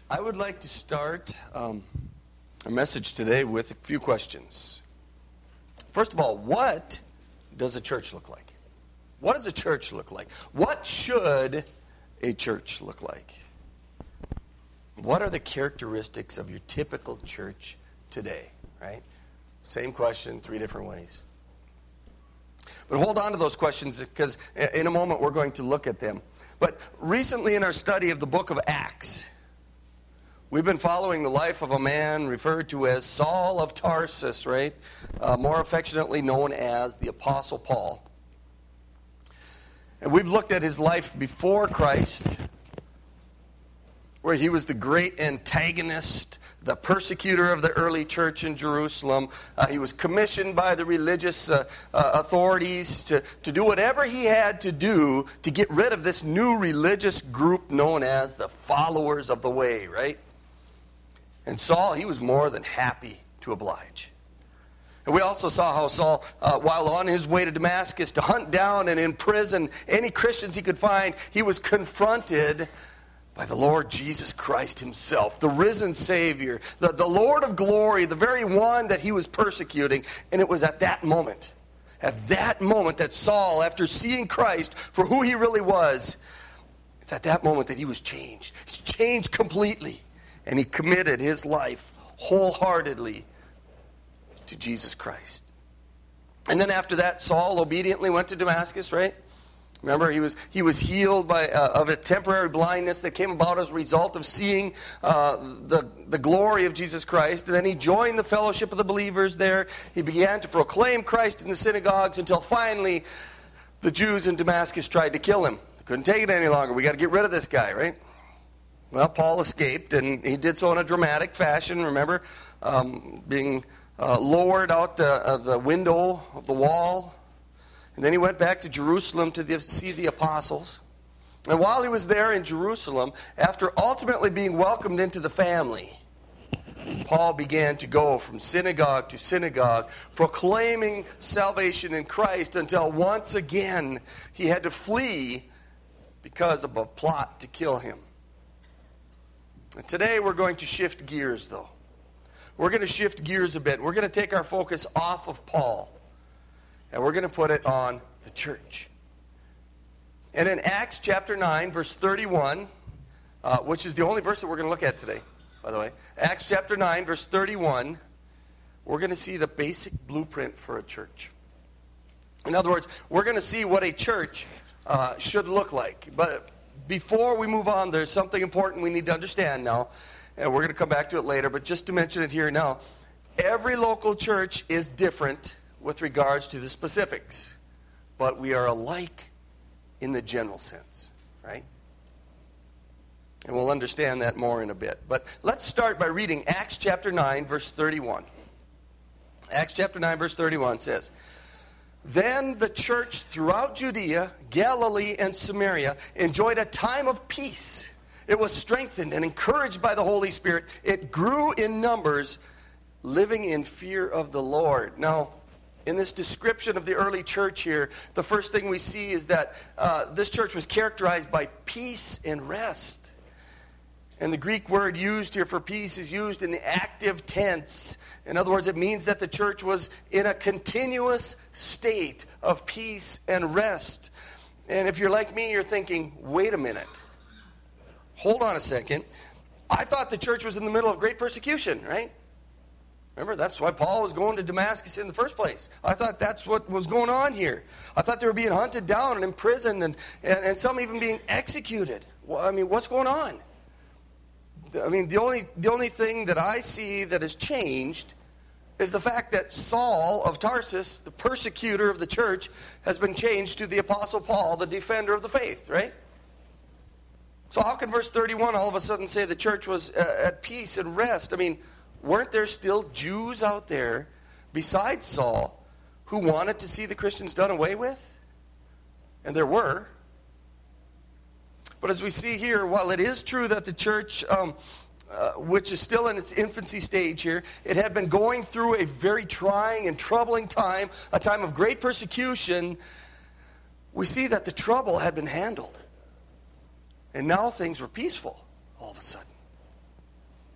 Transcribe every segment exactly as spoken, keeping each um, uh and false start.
I would like to start um, our message today with a few questions. First of all, what does a church look like? What does a church look like? What should a church look like? What are the characteristics of your typical church today, right? Same question, three different ways. But hold on to those questions because in a moment we're going to look at them. But recently in our study of the book of Acts, we've been following the life of a man referred to as Saul of Tarsus, right? Uh, more affectionately known as the Apostle Paul. And we've looked at his life before Christ, where he was the great antagonist, the persecutor of the early church in Jerusalem. Uh, he was commissioned by the religious uh, uh, authorities to, to do whatever he had to do to get rid of this new religious group known as the followers of the way, right? And Saul, he was more than happy to oblige. And we also saw how Saul, uh, while on his way to Damascus to hunt down and imprison any Christians he could find, he was confronted by the Lord Jesus Christ himself, the risen Savior, the, the Lord of glory, the very one that he was persecuting. And it was at that moment, at that moment that Saul, after seeing Christ for who he really was, it's at that moment that he was changed. He's changed completely. And he committed his life wholeheartedly to Jesus Christ. And then after that, Saul obediently went to Damascus, right? Remember, he was he was healed by uh, of a temporary blindness that came about as a result of seeing uh, the, the glory of Jesus Christ. And then he joined the fellowship of the believers there. He began to proclaim Christ in the synagogues until finally the Jews in Damascus tried to kill him. They couldn't take it any longer. We got to get rid of this guy, right? Well, Paul escaped, and he did so in a dramatic fashion. Remember, um, being uh, lowered out the, uh, the window of the wall. And then he went back to Jerusalem to the, see the apostles. And while he was there in Jerusalem, after ultimately being welcomed into the family, Paul began to go from synagogue to synagogue, proclaiming salvation in Christ until once again he had to flee because of a plot to kill him. And today we're going to shift gears, though. We're going to shift gears a bit. We're going to take our focus off of Paul. And we're going to put it on the church. And in Acts chapter nine, verse thirty-one, uh, which is the only verse that we're going to look at today, by the way. Acts chapter nine, verse thirty-one, we're going to see the basic blueprint for a church. In other words, we're going to see what a church uh, should look like. But before we move on, there's something important we need to understand now. And we're going to come back to it later, but just to mention it here now. Every local church is different with regards to the specifics, but we are alike in the general sense, right? And we'll understand that more in a bit. But let's start by reading Acts chapter nine, verse thirty-one. Acts chapter nine, verse thirty-one says, "Then the church throughout Judea, Galilee, and Samaria enjoyed a time of peace. It was strengthened and encouraged by the Holy Spirit. It grew in numbers, living in fear of the Lord." Now, in this description of the early church here, the first thing we see is that uh, this church was characterized by peace and rest. And the Greek word used here for peace is used in the active tense. In other words, it means that the church was in a continuous state of peace and rest. And if you're like me, you're thinking, wait a minute. Hold on a second. I thought the church was in the middle of great persecution, right? Remember, that's why Paul was going to Damascus in the first place. I thought that's what was going on here. I thought they were being hunted down and imprisoned and, and, and some even being executed. Well, I mean, what's going on? I mean, the only, the only thing that I see that has changed is the fact that Saul of Tarsus, the persecutor of the church, has been changed to the Apostle Paul, the defender of the faith, right? So how can verse thirty-one all of a sudden say the church was uh, at peace and rest? I mean, weren't there still Jews out there, besides Saul, who wanted to see the Christians done away with? And there were. But as we see here, while it is true that the church, um, uh, which is still in its infancy stage here, it had been going through a very trying and troubling time, a time of great persecution, we see that the trouble had been handled. And now things were peaceful all of a sudden.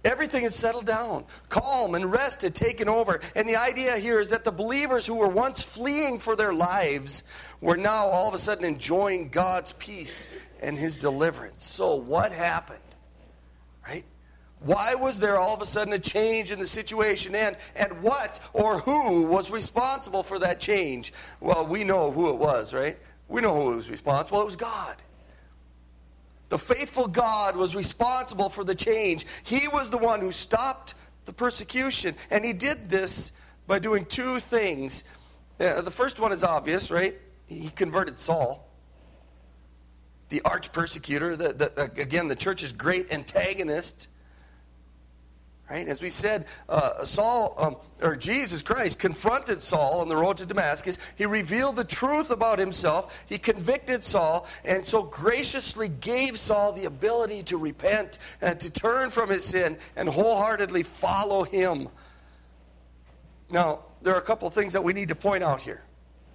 Everything had settled down. Calm and rest had taken over. And the idea here is that the believers who were once fleeing for their lives were now all of a sudden enjoying God's peace and his deliverance. So what happened? Right? Why was there all of a sudden a change in the situation? And, and what or who was responsible for that change? Well, we know who it was, right? We know who was responsible. It was God. The faithful God was responsible for the change. He was the one who stopped the persecution. And he did this by doing two things. Uh, the first one is obvious, right? He converted Saul, the arch persecutor, the, the, again, the church's great antagonist. Right? As we said, uh, Saul, um, or Jesus Christ, confronted Saul on the road to Damascus. He revealed the truth about himself. He convicted Saul, and so graciously gave Saul the ability to repent and to turn from his sin and wholeheartedly follow him. Now, there are a couple of things that we need to point out here.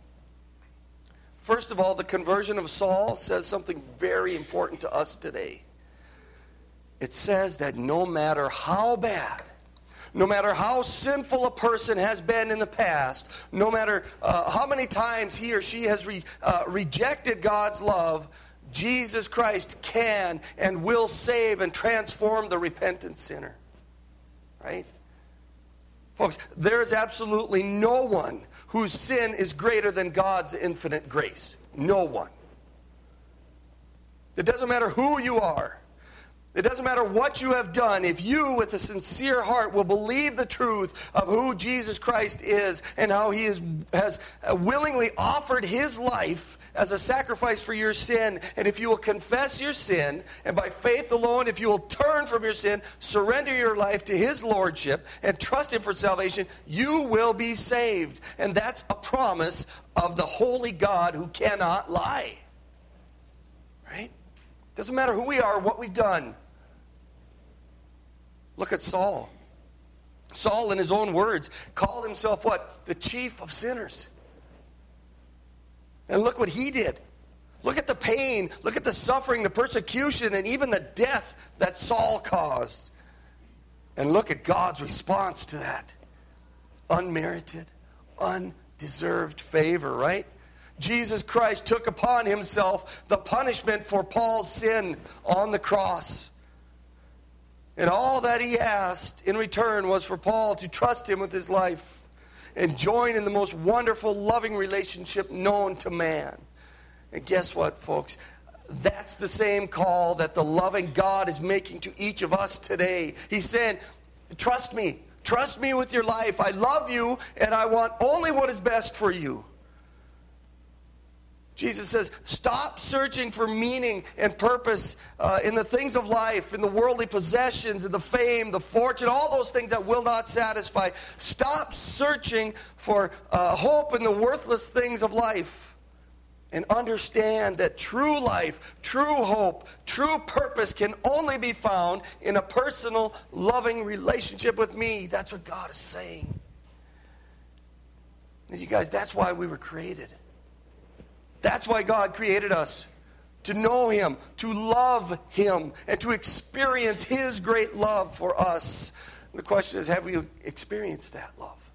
First of all, the conversion of Saul says something very important to us today. It says that no matter how bad, no matter how sinful a person has been in the past, no matter uh, how many times he or she has re, uh, rejected God's love, Jesus Christ can and will save and transform the repentant sinner. Right? Folks, there is absolutely no one whose sin is greater than God's infinite grace. No one. It doesn't matter who you are. It doesn't matter what you have done. If you, with a sincere heart, will believe the truth of who Jesus Christ is and how he is, has willingly offered his life as a sacrifice for your sin, and if you will confess your sin, and by faith alone, if you will turn from your sin, surrender your life to his lordship, and trust him for salvation, you will be saved. And that's a promise of the holy God who cannot lie. Right? Doesn't matter who we are, what we've done. Look at Saul. Saul, in his own words, called himself what? The chief of sinners. And look what he did. Look at the pain, look at the suffering, the persecution, and even the death that Saul caused. And look at God's response to that. Unmerited, undeserved favor, right? Jesus Christ took upon himself the punishment for Paul's sin on the cross. And all that he asked in return was for Paul to trust him with his life and join in the most wonderful, loving relationship known to man. And guess what, folks? That's the same call that the loving God is making to each of us today. He's saying, trust me. Trust me with your life. I love you, and I want only what is best for you. Jesus says, stop searching for meaning and purpose uh, in the things of life, in the worldly possessions, in the fame, the fortune, all those things that will not satisfy. Stop searching for uh, hope in the worthless things of life. And understand that true life, true hope, true purpose can only be found in a personal, loving relationship with me. That's what God is saying. And you guys, that's why we were created. That's why God created us, to know him, to love him, and to experience his great love for us. The question is, have we experienced that love?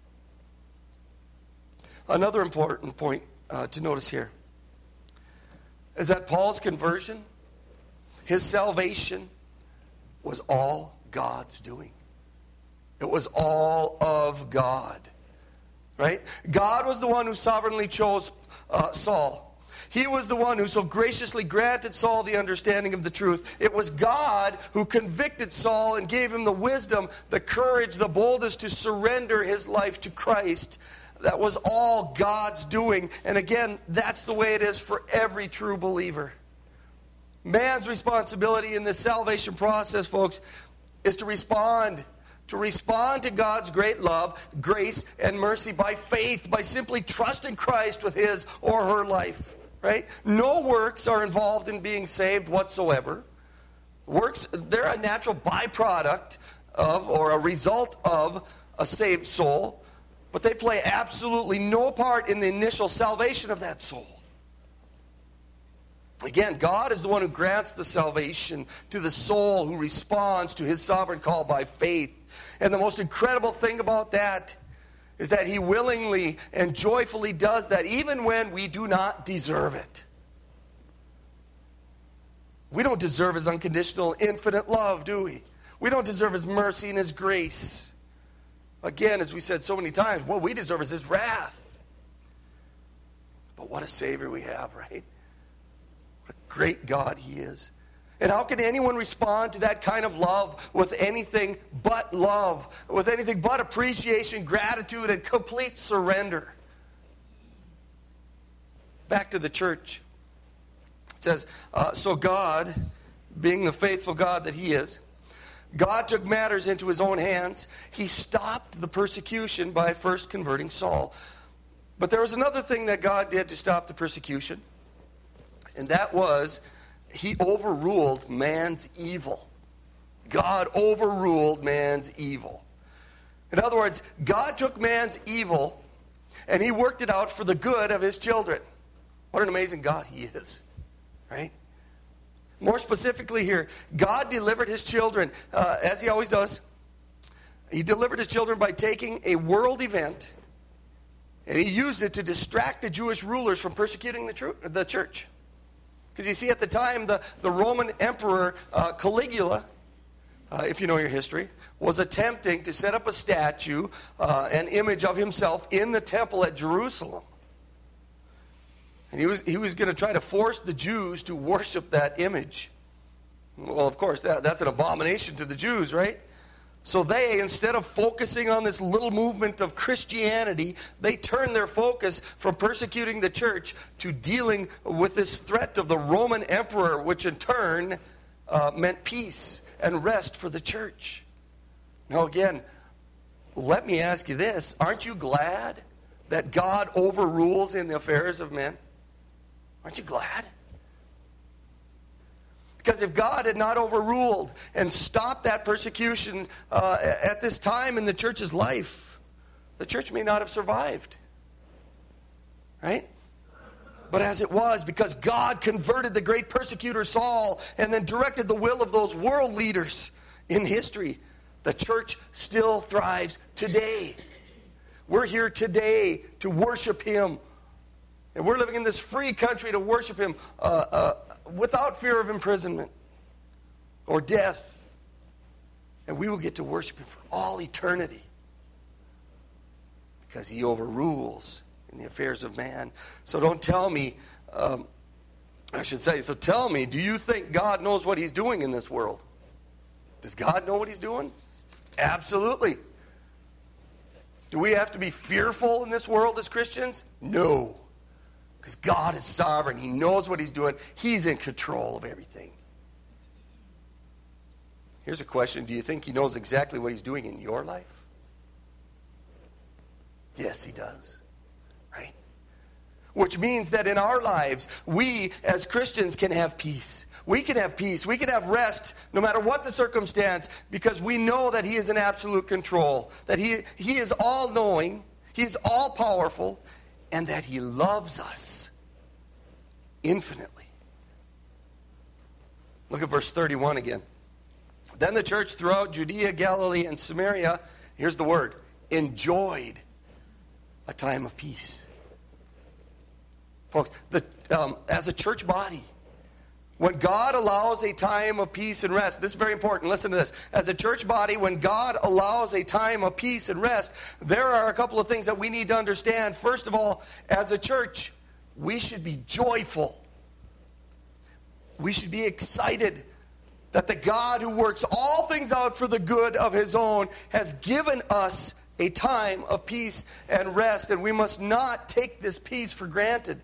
Another important point uh, to notice here is that Paul's conversion, his salvation, was all God's doing. It was all of God. Right? God was the one who sovereignly chose uh, Saul. He was the one who so graciously granted Saul the understanding of the truth. It was God who convicted Saul and gave him the wisdom, the courage, the boldness to surrender his life to Christ. That was all God's doing. And again, that's the way it is for every true believer. Man's responsibility in this salvation process, folks, is to respond To respond to God's great love, grace, and mercy by faith, by simply trusting Christ with his or her life. Right? No works are involved in being saved whatsoever. Works, they're a natural byproduct of or a result of a saved soul, but they play absolutely no part in the initial salvation of that soul. Again, God is the one who grants the salvation to the soul who responds to his sovereign call by faith. And the most incredible thing about that is that he willingly and joyfully does that even when we do not deserve it. We don't deserve his unconditional, infinite love, do we? We don't deserve his mercy and his grace. Again, as we said so many times, what we deserve is his wrath. But what a Savior we have, right? What a great God he is. And how can anyone respond to that kind of love with anything but love, with anything but appreciation, gratitude, and complete surrender? Back to the church. It says, uh, so God, being the faithful God that he is, God took matters into his own hands. He stopped the persecution by first converting Saul. But there was another thing that God did to stop the persecution, and that was he overruled man's evil. God overruled man's evil. In other words, God took man's evil and he worked it out for the good of his children. What an amazing God he is, right? More specifically here, God delivered his children, uh, as he always does. He delivered his children by taking a world event and he used it to distract the Jewish rulers from persecuting the, tr- the church. Because you see, at the time, the, the Roman Emperor uh, Caligula, uh, if you know your history, was attempting to set up a statue, uh, an image of himself in the temple at Jerusalem. And he was, he was going to try to force the Jews to worship that image. Well, of course, that, that's an abomination to the Jews, right? So they, instead of focusing on this little movement of Christianity, they turned their focus from persecuting the church to dealing with this threat of the Roman emperor, which in turn uh, meant peace and rest for the church. Now again, let me ask you this. Aren't you glad that God overrules in the affairs of men? Aren't you glad? Because if God had not overruled and stopped that persecution uh, at this time in the church's life, the church may not have survived. Right? But as it was, because God converted the great persecutor Saul and then directed the will of those world leaders in history, the church still thrives today. We're here today to worship him. And we're living in this free country to worship him uh, uh, without fear of imprisonment or death. And we will get to worship him for all eternity. Because he overrules in the affairs of man. So don't tell me, um, I should say, so tell me, do you think God knows what he's doing in this world? Does God know what he's doing? Absolutely. Do we have to be fearful in this world as Christians? No. Because God is sovereign. He knows what he's doing. He's in control of everything. Here's a question. Do you think he knows exactly what he's doing in your life? Yes, he does. Right? Which means that in our lives, we as Christians can have peace. We can have peace. We can have rest no matter what the circumstance, because we know that he is in absolute control. That he, he is all-knowing. He is all-powerful. And that he loves us infinitely. Look at verse thirty-one again. Then the church throughout Judea, Galilee, and Samaria, here's the word, enjoyed a time of peace. Folks, the, um, as a church body, when God allows a time of peace and rest, this is very important, listen to this. As a church body, when God allows a time of peace and rest, there are a couple of things that we need to understand. First of all, as a church, we should be joyful. We should be excited that the God who works all things out for the good of his own has given us a time of peace and rest, and we must not take this peace for granted.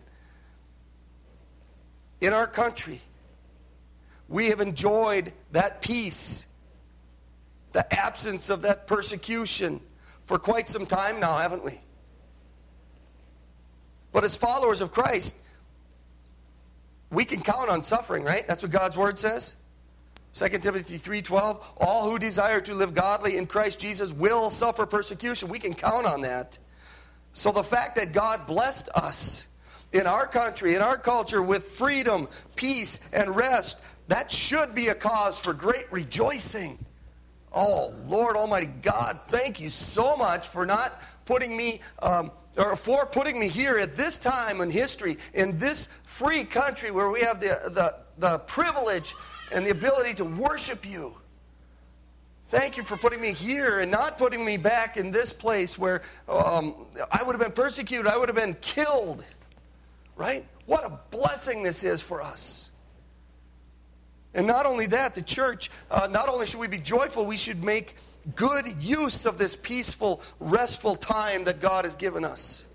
In our country, we have enjoyed that peace, the absence of that persecution for quite some time now, haven't we? But as followers of Christ, we can count on suffering, right? That's what God's word says. Second Timothy three twelve, all who desire to live godly in Christ Jesus will suffer persecution. We can count on that. So the fact that God blessed us in our country, in our culture, with freedom, peace, and rest, that should be a cause for great rejoicing. Oh, Lord Almighty God, thank you so much for not putting me, um, or for putting me here at this time in history, in this free country where we have the, the, the privilege and the ability to worship you. Thank you for putting me here and not putting me back in this place where um, I would have been persecuted, I would have been killed. Right? What a blessing this is for us. And not only that, the church, uh, not only should we be joyful, we should make good use of this peaceful, restful time that God has given us.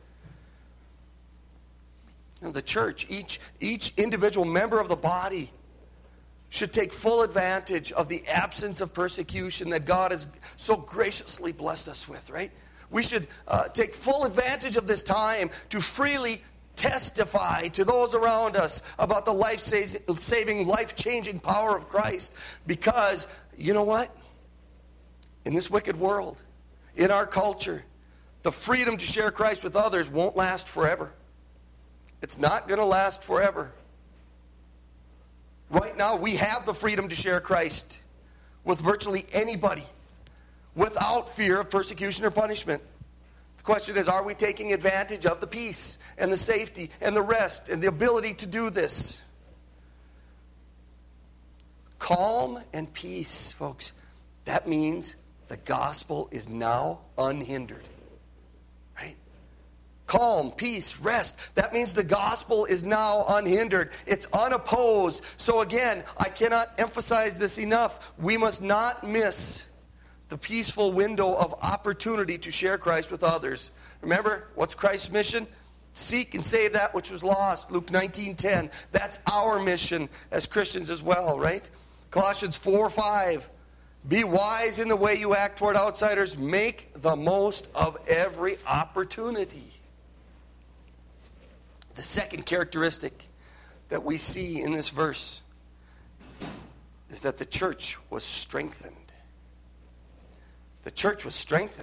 And the church, each, each individual member of the body, should take full advantage of the absence of persecution that God has so graciously blessed us with, right? We should uh, take full advantage of this time to freely testify to those around us about the life-saving, life-changing power of Christ. Because, you know what? In this wicked world, in our culture, the freedom to share Christ with others won't last forever. It's not going to last forever. Right now, we have the freedom to share Christ with virtually anybody without fear of persecution or punishment. The question is, are we taking advantage of the peace and the safety and the rest and the ability to do this? Calm and peace, folks. That means the gospel is now unhindered. Right? Calm, peace, rest. That means the gospel is now unhindered. It's unopposed. So again, I cannot emphasize this enough. We must not miss the peaceful window of opportunity to share Christ with others. Remember, what's Christ's mission? Seek and save that which was lost. Luke nineteen ten. That's our mission as Christians as well, right? Colossians four five. Be wise in the way you act toward outsiders. Make the most of every opportunity. The second characteristic that we see in this verse is that the church was strengthened. The church was strengthened.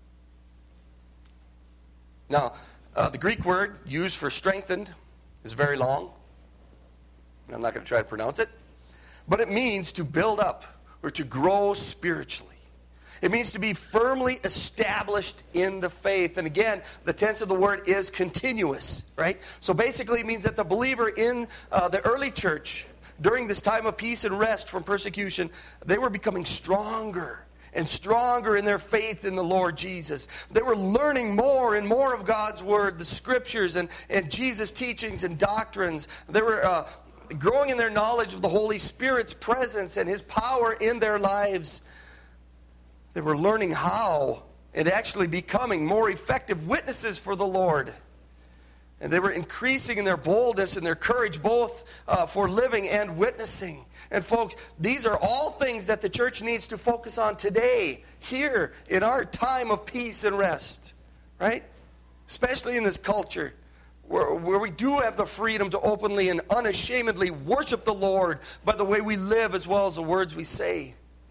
Now, uh, the Greek word used for strengthened is very long. I'm not going to try to pronounce it. But it means to build up or to grow spiritually. It means to be firmly established in the faith. And again, the tense of the word is continuous, right? So basically it means that the believer in uh, the early church, during this time of peace and rest from persecution, they were becoming stronger and stronger in their faith in the Lord Jesus. They were learning more and more of God's Word, the Scriptures, and, and Jesus' teachings and doctrines. They were uh, growing in their knowledge of the Holy Spirit's presence and His power in their lives. They were learning how and actually becoming more effective witnesses for the Lord. And they were increasing in their boldness and their courage, both uh, for living and witnessing. And folks, these are all things that the church needs to focus on today, here, in our time of peace and rest. Right? Especially in this culture, where, where we do have the freedom to openly and unashamedly worship the Lord by the way we live as well as the words we say.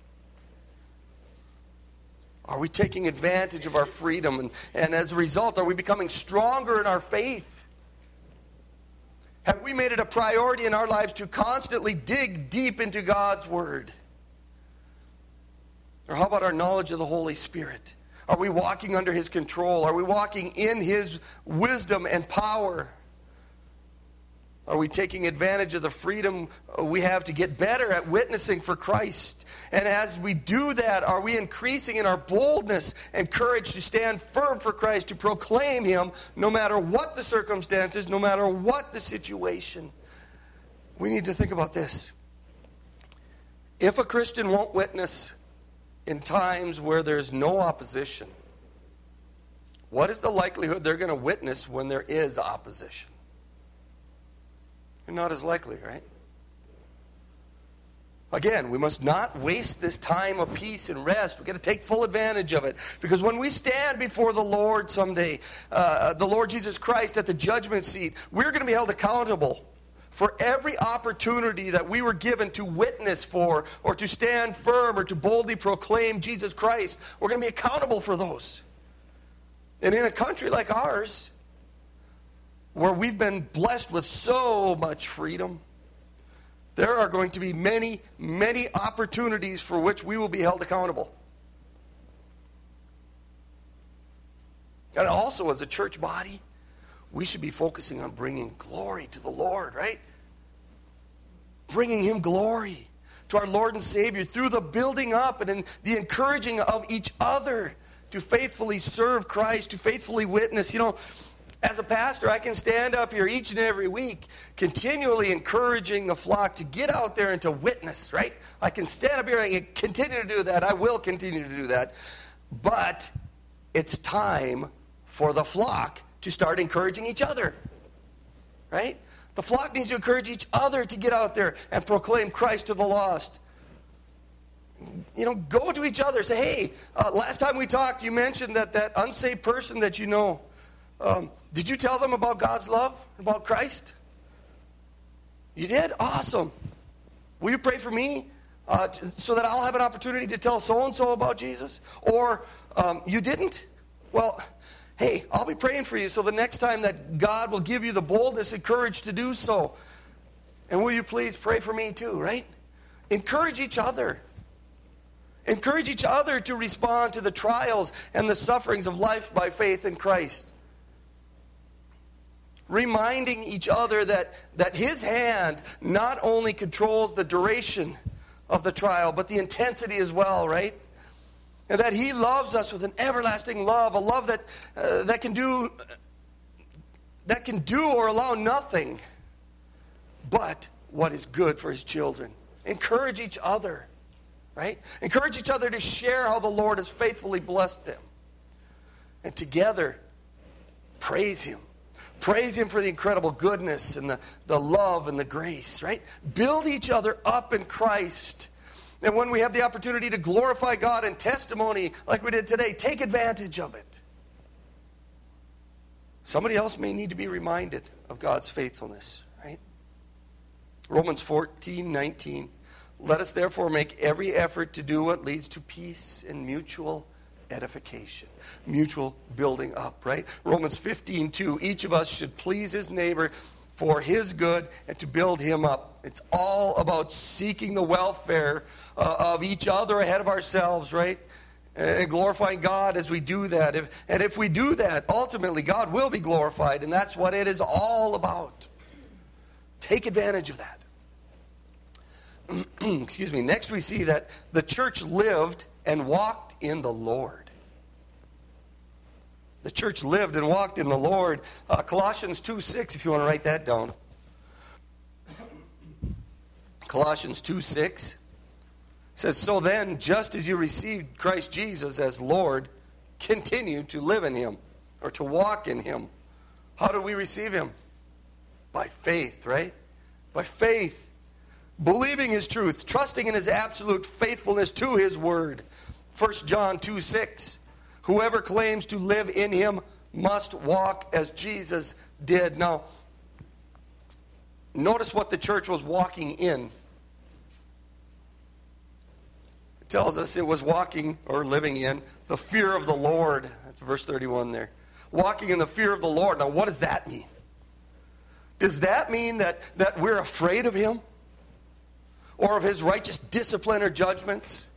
Are we taking advantage of our freedom? And, and as a result, are we becoming stronger in our faith? Have we made it a priority in our lives to constantly dig deep into God's Word? Or how about our knowledge of the Holy Spirit? Are we walking under His control? Are we walking in His wisdom and power? Are we taking advantage of the freedom we have to get better at witnessing for Christ? And as we do that, are we increasing in our boldness and courage to stand firm for Christ, to proclaim Him no matter what the circumstances, no matter what the situation? We need to think about this. If a Christian won't witness in times where there's no opposition, what is the likelihood they're going to witness when there is opposition? Not as likely, right? Again, we must not waste this time of peace and rest. We've got to take full advantage of it. Because when we stand before the Lord someday, uh, the Lord Jesus Christ at the judgment seat, we're going to be held accountable for every opportunity that we were given to witness for, or to stand firm, or to boldly proclaim Jesus Christ. We're going to be accountable for those. And in a country like ours, where we've been blessed with so much freedom, there are going to be many, many opportunities for which we will be held accountable. And also, as a church body, we should be focusing on bringing glory to the Lord, right? Bringing Him glory to our Lord and Savior through the building up and in the encouraging of each other to faithfully serve Christ, to faithfully witness. You know, as a pastor, I can stand up here each and every week continually encouraging the flock to get out there and to witness, right? I can stand up here and I can continue to do that. I will continue to do that. But it's time for the flock to start encouraging each other, right? The flock needs to encourage each other to get out there and proclaim Christ to the lost. You know, go to each other. Say, hey, uh, last time we talked, you mentioned that that unsaved person that you know, um, did you tell them about God's love, about Christ? You did? Awesome. Will you pray for me uh, t- so that I'll have an opportunity to tell so-and-so about Jesus? Or um, you didn't? Well, hey, I'll be praying for you so the next time that God will give you the boldness and courage to do so. And will you please pray for me too, right? Encourage each other. Encourage each other to respond to the trials and the sufferings of life by faith in Christ. Reminding each other that, that His hand not only controls the duration of the trial, but the intensity as well, right? And that He loves us with an everlasting love, a love that uh, that can do that can do or allow nothing but what is good for His children. Encourage each other, right? Encourage each other to share how the Lord has faithfully blessed them. And together, praise Him. Praise Him for the incredible goodness and the, the love and the grace, right? Build each other up in Christ. And when we have the opportunity to glorify God in testimony like we did today, take advantage of it. Somebody else may need to be reminded of God's faithfulness, right? Romans fourteen nineteen. Let us therefore make every effort to do what leads to peace and mutual edification. Mutual building up, right? Romans fifteen two. Each of us should please his neighbor for his good and to build him up. It's all about seeking the welfare uh, of each other ahead of ourselves, right? And glorifying God as we do that. If, and if we do that, ultimately God will be glorified, and that's what it is all about. Take advantage of that. Excuse me. Next we see that the church lived and walked in the Lord. The church lived and walked in the Lord. Uh, Colossians two six, if you want to write that down. Colossians two six says, so then, just as you received Christ Jesus as Lord, continue to live in Him, or to walk in Him. How do we receive Him? By faith, right? By faith. Believing His truth, trusting in His absolute faithfulness to His word. First John two six. Whoever claims to live in Him must walk as Jesus did. Now, notice what the church was walking in. It tells us it was walking or living in the fear of the Lord. That's verse thirty-one there. Walking in the fear of the Lord. Now, what does that mean? Does that mean that, that we're afraid of Him? Or of His righteous discipline or judgments?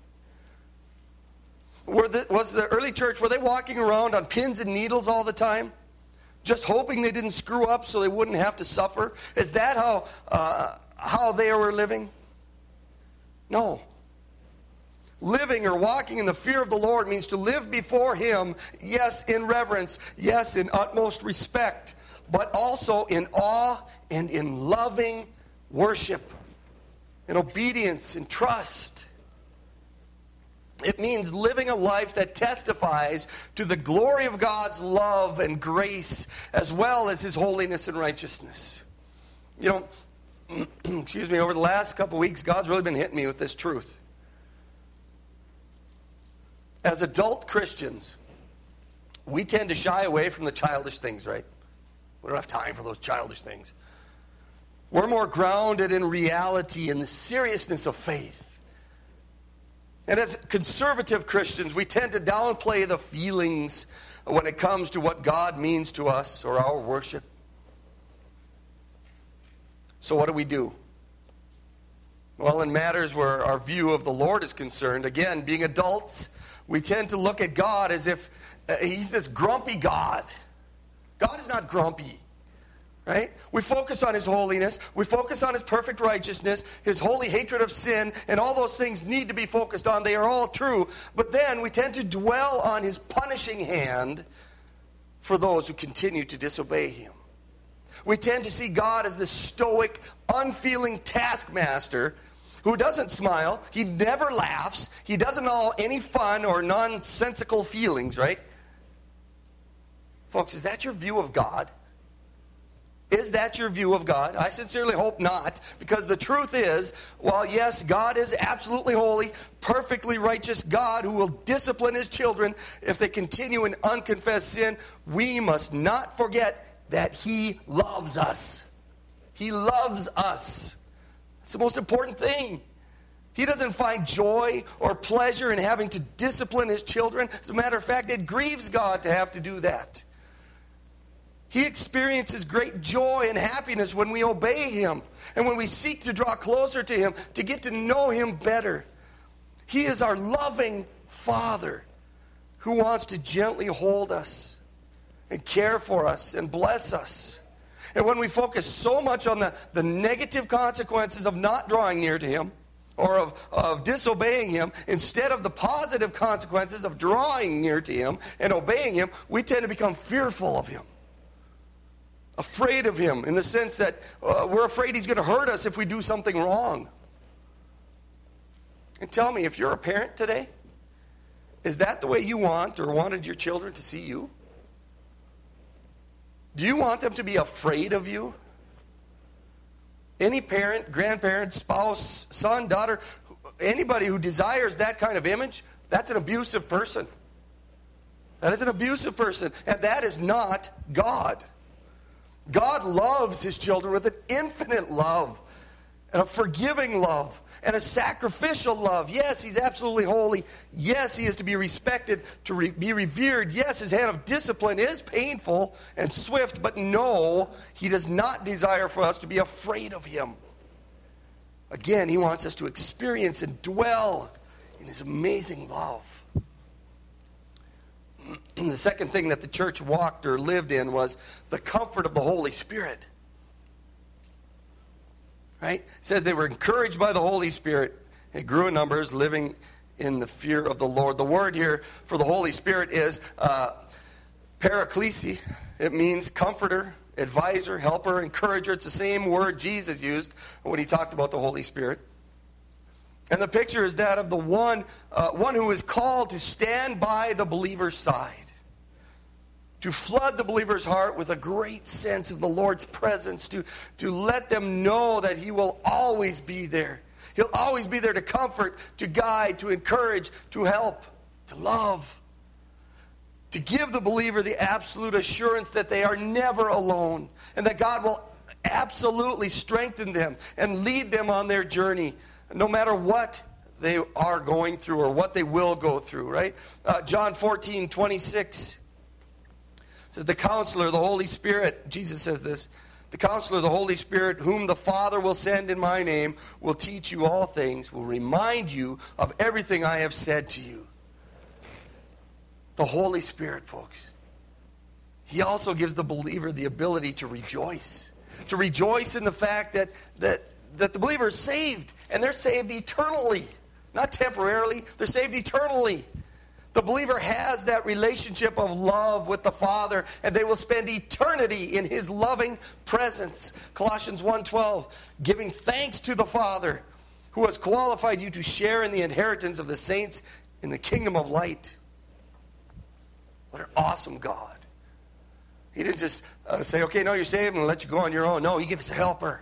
Were the, was the early church, were they walking around on pins and needles all the time? Just hoping they didn't screw up so they wouldn't have to suffer? Is that how, uh, how they were living? No. Living or walking in the fear of the Lord means to live before Him, yes, in reverence, yes, in utmost respect, but also in awe and in loving worship, in obedience and trust. It means living a life that testifies to the glory of God's love and grace, as well as His holiness and righteousness. You know, excuse me, over the last couple of weeks, God's really been hitting me with this truth. As adult Christians, we tend to shy away from the childish things, right? We don't have time for those childish things. We're more grounded in reality and the seriousness of faith. And as conservative Christians, we tend to downplay the feelings when it comes to what God means to us or our worship. So what do we do? Well, in matters where our view of the Lord is concerned, again, being adults, we tend to look at God as if uh, he's this grumpy God. God is not grumpy, right? We focus on his holiness. We focus on his perfect righteousness, his holy hatred of sin, and all those things need to be focused on. They are all true. But then we tend to dwell on his punishing hand for those who continue to disobey him. We tend to see God as this stoic, unfeeling taskmaster who doesn't smile, he never laughs, he doesn't know any fun or nonsensical feelings, right? Folks, is that your view of God? Is that your view of God? I sincerely hope not, because the truth is, while yes, God is absolutely holy, perfectly righteous God who will discipline his children if they continue in unconfessed sin, we must not forget that he loves us. He loves us. It's the most important thing. He doesn't find joy or pleasure in having to discipline his children. As a matter of fact, it grieves God to have to do that. He experiences great joy and happiness when we obey him and when we seek to draw closer to him, to get to know him better. He is our loving Father who wants to gently hold us and care for us and bless us. And when we focus so much on the, the negative consequences of not drawing near to him or of, of disobeying him, instead of the positive consequences of drawing near to him and obeying him, we tend to become fearful of him. Afraid of him in the sense that uh, we're afraid he's going to hurt us if we do something wrong. And tell me, if you're a parent today, is that the way you want or wanted your children to see you? Do you want them to be afraid of you? Any parent, grandparent, spouse, son, daughter, anybody who desires that kind of image, that's an abusive person. That is an abusive person, and that is not God. God loves his children with an infinite love and a forgiving love and a sacrificial love. Yes, he's absolutely holy. Yes, he is to be respected, to re- be revered. Yes, his hand of discipline is painful and swift, but no, he does not desire for us to be afraid of him. Again, he wants us to experience and dwell in his amazing love. And the second thing that the church walked or lived in was the comfort of the Holy Spirit. Right? It says they were encouraged by the Holy Spirit. It grew in numbers, living in the fear of the Lord. The word here for the Holy Spirit is uh, paraklesi. It means comforter, advisor, helper, encourager. It's the same word Jesus used when he talked about the Holy Spirit. And the picture is that of the one, uh, one who is called to stand by the believer's side, to flood the believer's heart with a great sense of the Lord's presence, to, to let them know that he will always be there. He'll always be there to comfort, to guide, to encourage, to help, to love, to give the believer the absolute assurance that they are never alone and that God will absolutely strengthen them and lead them on their journey, no matter what they are going through or what they will go through, right? Uh, John fourteen twenty-six says, the Counselor, the Holy Spirit, Jesus says this, the Counselor, the Holy Spirit, whom the Father will send in my name, will teach you all things, will remind you of everything I have said to you. The Holy Spirit, folks. He also gives the believer the ability to rejoice. To rejoice in the fact that, that, that the believer is saved. And they're saved eternally. Not temporarily. They're saved eternally. The believer has that relationship of love with the Father, and they will spend eternity in his loving presence. Colossians one twelve, giving thanks to the Father who has qualified you to share in the inheritance of the saints in the kingdom of light. What an awesome God. He didn't just uh, say, okay, no, you're saved, and let you go on your own. No, he gives us a helper.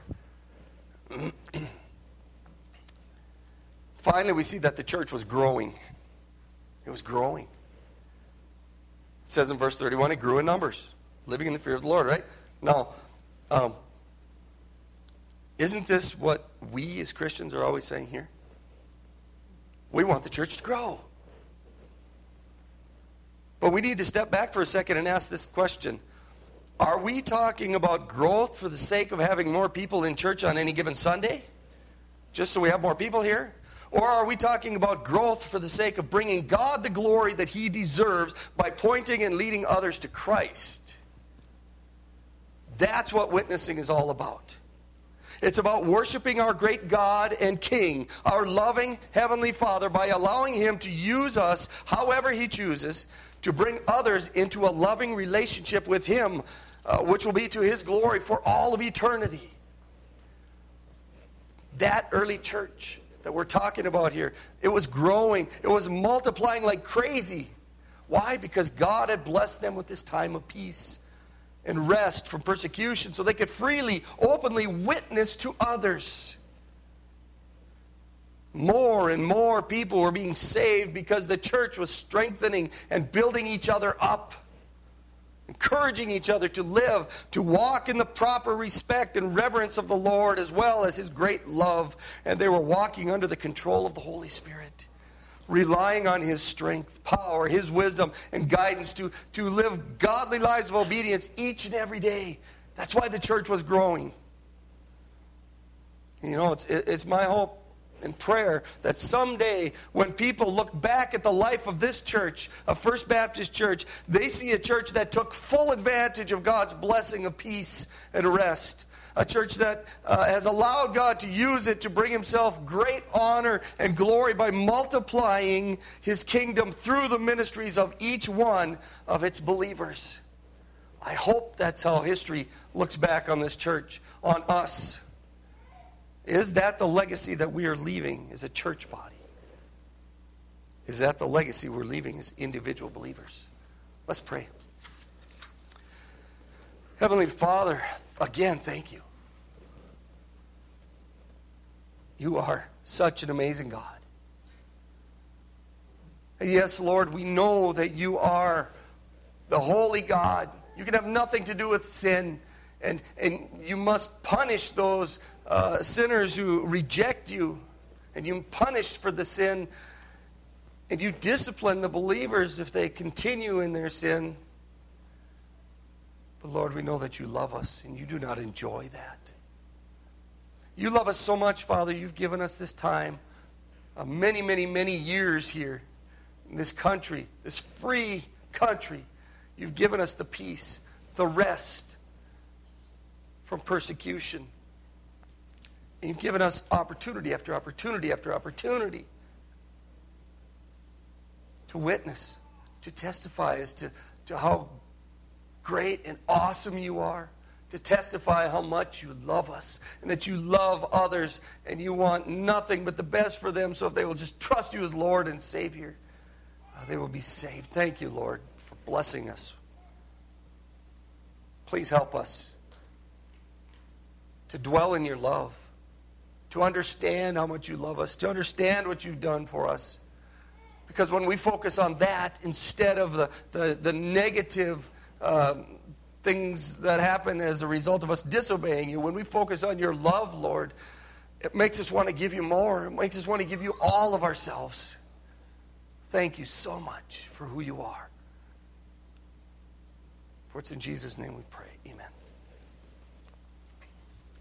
Finally, we see that the church was growing. It was growing. It says in verse thirty-one, it grew in numbers, living in the fear of the Lord, right? Now, um, isn't this what we as Christians are always saying here? We want the church to grow. But we need to step back for a second and ask this question. Are we talking about growth for the sake of having more people in church on any given Sunday? Just so we have more people here? Or are we talking about growth for the sake of bringing God the glory that He deserves by pointing and leading others to Christ? That's what witnessing is all about. It's about worshiping our great God and King, our loving Heavenly Father, by allowing Him to use us however He chooses to bring others into a loving relationship with Him, uh, which will be to His glory for all of eternity. That early church that we're talking about here, it was growing, it was multiplying like crazy. Why? Because God had blessed them with this time of peace and rest from persecution so they could freely, openly witness to others. More and more people were being saved because the church was strengthening and building each other up, encouraging each other to live, to walk in the proper respect and reverence of the Lord as well as His great love. And they were walking under the control of the Holy Spirit, relying on His strength, power, His wisdom, and guidance to, to live godly lives of obedience each and every day. That's why the church was growing. You know, it's, it's my hope and prayer that someday when people look back at the life of this church, of First Baptist Church, they see a church that took full advantage of God's blessing of peace and rest. A church that uh, has allowed God to use it to bring Himself great honor and glory by multiplying His kingdom through the ministries of each one of its believers. I hope that's how history looks back on this church, on us. Is that the legacy that we are leaving as a church body? Is that the legacy we're leaving as individual believers? Let's pray. Heavenly Father, again, thank you. You are such an amazing God. And yes, Lord, we know that you are the holy God. You can have nothing to do with sin, and, and you must punish those uh, sinners who reject you, and you punish for the sin, and you discipline the believers if they continue in their sin. But Lord, we know that you love us, and you do not enjoy that. You love us so much, Father, you've given us this time, uh, many, many, many years here in this country, this free country. You've given us the peace, the rest from persecution. And you've given us opportunity after opportunity after opportunity to witness, to testify as to, to how great and awesome you are, to testify how much you love us and that you love others and you want nothing but the best for them, so if they will just trust you as Lord and Savior, uh, they will be saved. Thank you, Lord, for blessing us. Please help us to dwell in your love, to understand how much you love us, to understand what you've done for us. Because when we focus on that instead of the, the, the negative um, things that happen as a result of us disobeying you, when we focus on your love, Lord, it makes us want to give you more. It makes us want to give you all of ourselves. Thank you so much for who you are. For it's in Jesus' name we pray. Amen.